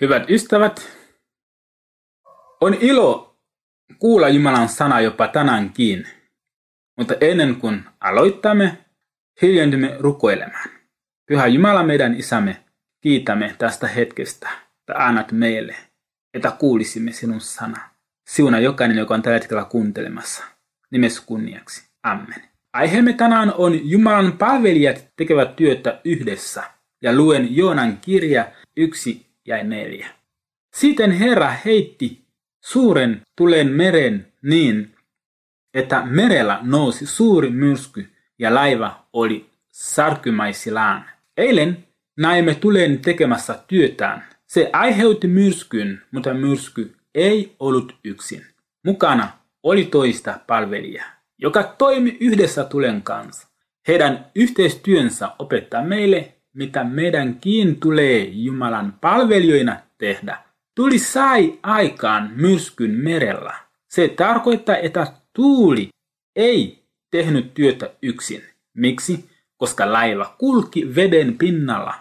Hyvät ystävät, on ilo kuulla Jumalan sana jopa tänäänkin, mutta ennen kuin aloitamme, hiljennymme rukoilemaan. Pyhä Jumala, meidän Isämme, kiitämme tästä hetkestä, että annat meille, että kuulisimme sinun sana. Siunaa jokainen, joka on tällä hetkellä kuuntelemassa. Nimesi kunniaksi. Amen. Aiheemme tänään on Jumalan palvelijat tekevät työtä yhdessä, ja luen Joonan kirja 1:4. Sitten Herra heitti suuren tulen meren niin, että merellä nousi suuri myrsky ja laiva oli särkymaisillaan. Eilen näimme tulen tekemässä työtään. Se aiheutti myrskyn, mutta myrsky ei ollut yksin. Mukana oli toista palvelijaa, joka toimi yhdessä tulen kanssa. Heidän yhteistyönsä opettaa meille, mitä meidänkin tulee Jumalan palvelijoina tehdä. Tuli sai aikaan myrskyn merellä. Se tarkoittaa, että tuuli ei tehnyt työtä yksin. Miksi? Koska laiva kulki veden pinnalla,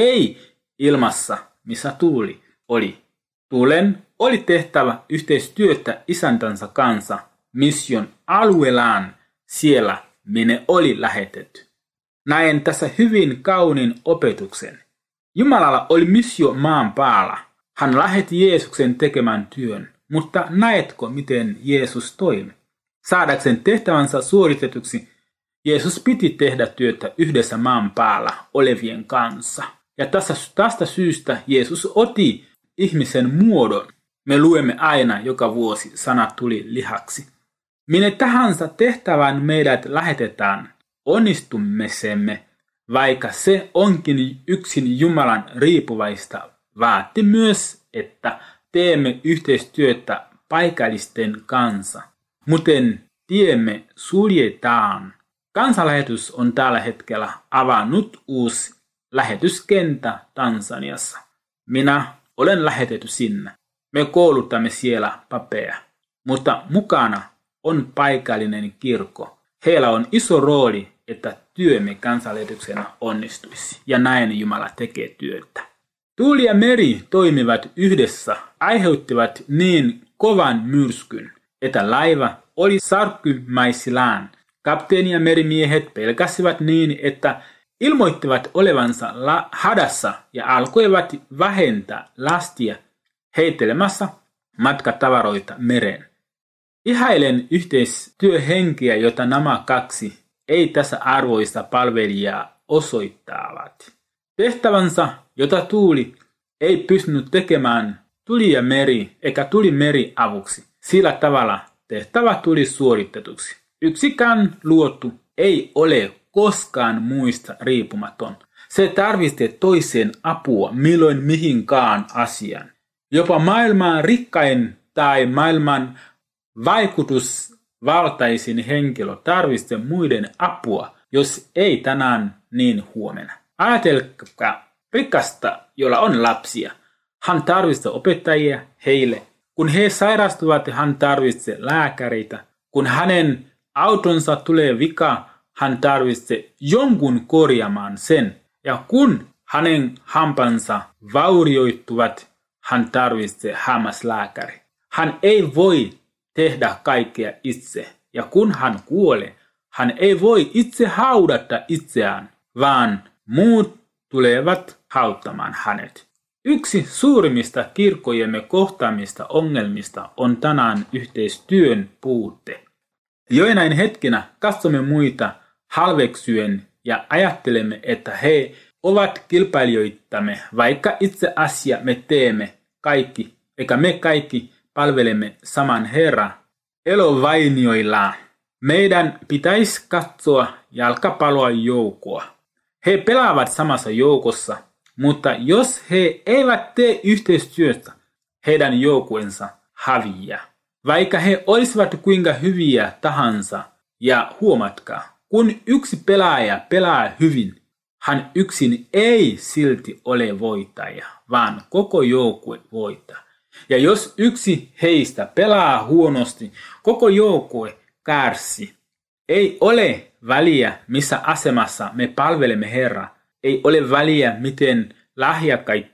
ei ilmassa, missä tuuli oli. Tuulen oli tehtävä yhteistyötä isäntänsä kanssa mission alueellaan siellä, minne oli lähetetty. Näen tässä hyvin kauniin opetuksen. Jumalalla oli missio maan päällä. Hän lähetti Jeesuksen tekemään työn, mutta näetkö, miten Jeesus toimi? Saadakseen tehtävänsä suoritetuksi, Jeesus piti tehdä työtä yhdessä maan päällä olevien kanssa. Ja tästä syystä Jeesus otti ihmisen muodon. Me luemme aina joka vuosi sana tuli lihaksi. Minne tahansa tehtävään meidät lähetetään, onnistumisemme, vaikka se onkin yksin Jumalan riippuvaista, vaati myös, että teemme yhteistyötä paikallisten kanssa. Muuten tiemme suljetaan. Kansanlähetys on tällä hetkellä avannut uusi lähetyskenttä Tansaniassa. Minä olen lähetetty sinne. Me koulutamme siellä papeja, mutta mukana on paikallinen kirkko. Heillä on iso rooli, että työmme kansanlähetyksenä onnistuisi, ja näin Jumala tekee työtä. Tuuli ja meri toimivat yhdessä, aiheuttivat niin kovan myrskyn, että laiva oli särkymaisillaan. Kapteeni ja merimiehet pelkäsivät niin, että ilmoittivat olevansa hädässä ja alkoivat vähentää lastia heittelemässä matkatavaroita mereen. Ihailen yhteistyöhenkeä, jota nämä kaksi ei tässä arvoista palvelijaa osoittavat. Tehtävänsä, jota tuuli ei pystynyt tekemään, tuli ja meri eikä tuli meri avuksi. Sillä tavalla tehtävä tuli suoritetuksi. Yksikään luotu ei ole koskaan muista riippumaton. Se tarvitsee toisen apua milloin mihinkään asiaan. Jopa maailman rikkain tai maailman vaikutusvaltaisin henkilö tarvitsee muiden apua, jos ei tänään niin huomenna. Ajatelkaa rikasta, jolla on lapsia. Hän tarvitsee opettajia heille. Kun he sairastuvat, hän tarvitsee lääkäreitä. Kun hänen autonsa tulee vika, hän tarvitsee jonkun korjaamaan sen. Ja kun hänen hampansa vaurioituvat, hän tarvitsee hammaslääkäri. Hän ei voi tehdä kaikkea itse. Ja kun hän kuolee, hän ei voi itse haudata itseään, vaan muut tulevat hauttamaan hänet. Yksi suurimmista kirkkojemme kohtaamista ongelmista on tänään yhteistyön puute. Joinain hetkinä katsomme muita halveksyen ja ajattelemme, että he ovat kilpailijoitamme, vaikka itse asia me teemme kaikki, eikä me kaikki palvelemme saman Herran elovainioillaan. Meidän pitäisi katsoa jalkapalloa joukkoa. He pelaavat samassa joukossa, mutta jos he eivät tee yhteistyötä, heidän joukkueensa häviää. Vaikka he olisivat kuinka hyviä tahansa, ja huomatkaa, kun yksi pelaaja pelaa hyvin, hän yksin ei silti ole voittaja, vaan koko joukkue voittaa. Ja jos yksi heistä pelaa huonosti, koko joukkue kärsii. Ei ole väliä, missä asemassa me palvelemme Herraa. Ei ole väliä, miten lahjakkaita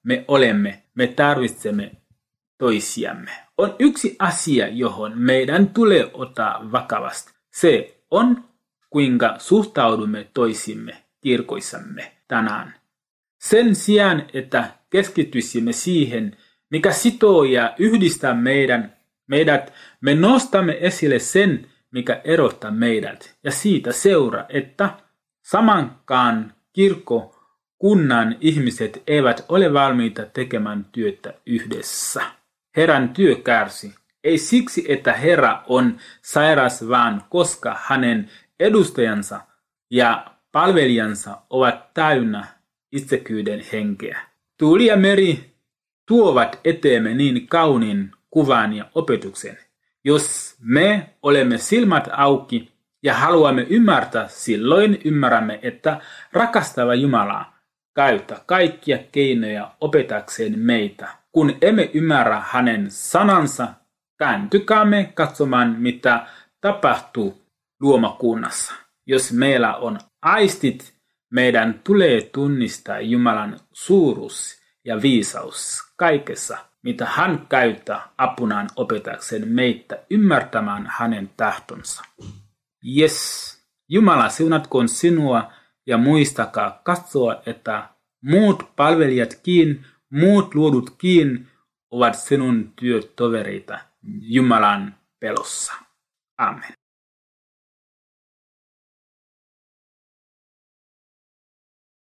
me tarvitsemme toisiamme. On yksi asia, johon meidän tulee ottaa vakavasti. Se on, kuinka suhtaudumme toisimme kirkoissamme tänään. Sen sijaan, että keskittyisimme siihen, mikä sitoo ja yhdistää meidät, me nostamme esille sen, mikä erottaa meidät. Ja siitä seuraa, että samankaan kirkkokunnan ihmiset eivät ole valmiita tekemään työtä yhdessä. Herran työ kärsi. Ei siksi, että Herra on sairas, vaan koska hänen edustajansa ja palvelijansa ovat täynnä itsekyyden henkeä. Tuuli ja meri tuovat eteemme niin kauniin kuvan ja opetuksen. Jos me olemme silmät auki ja haluamme ymmärtää, silloin ymmärrämme, että rakastava Jumala käyttää kaikkia keinoja opetakseen meitä. Kun emme ymmärrä hänen sanansa, kääntykäämme katsomaan, mitä tapahtuu luomakunnassa. Jos meillä on aistit, meidän tulee tunnistaa Jumalan suuruus ja viisaus kaikessa, mitä hän käyttää apunaan opetakseen meitä ymmärtämään hänen tahtonsa. Jumala siunatkoon sinua ja muistakaa katsoa, että muut palvelijatkin, muut luodutkin ovat sinun työtovereita Jumalan pelossa. Amen.